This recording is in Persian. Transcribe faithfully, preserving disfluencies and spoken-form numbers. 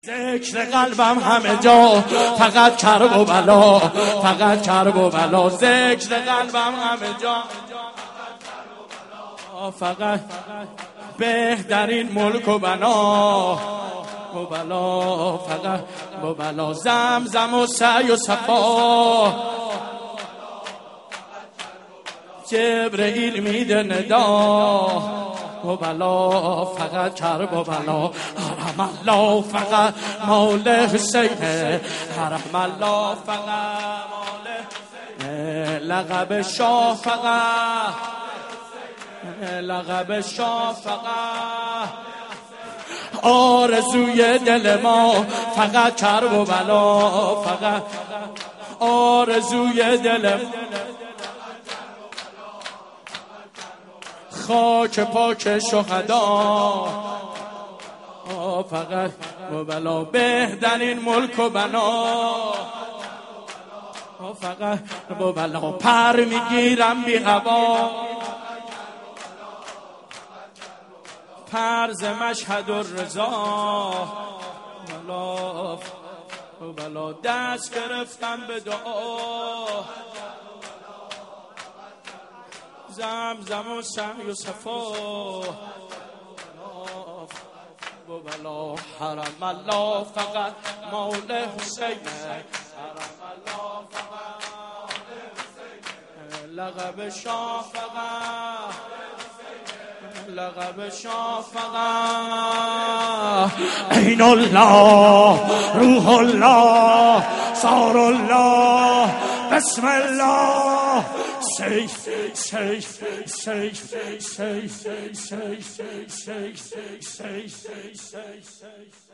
ذکر قلبم همه جا فقط کرب و بلا، فقط کرب و بلا. ذکر قلبم همه جا فقط بهترین ملک و بنا و بلا، فقط و بلا. زمزم و سعی و صفا جبرئیل میده ندا و بلا، فقط کرب و بلا. حرم الله فقط مال حسینه، حرم الله فقط مال لقب شاه، فقط لقب شاه، فقط آرزوی دل ما فقط کرب و بلا، فقط آرزوی دل خاک پاک شهدا، فقط و بلا. بهترین ملک و بنا فقط و بلا. پر میگیرم بی هوا پرز مشهد الرضا بلا و بلا. دست گرفتم به دعا زمزم و سعی و صفا و بلا. حرم الله فقط مال حسینه، حرم الله فقط لقب شاه، فقط لقب شاه، فقط عین الله روح الله صار الله بسم الله. سیف سیف سیف سیف سیف سیف سیف سیف سیف سیف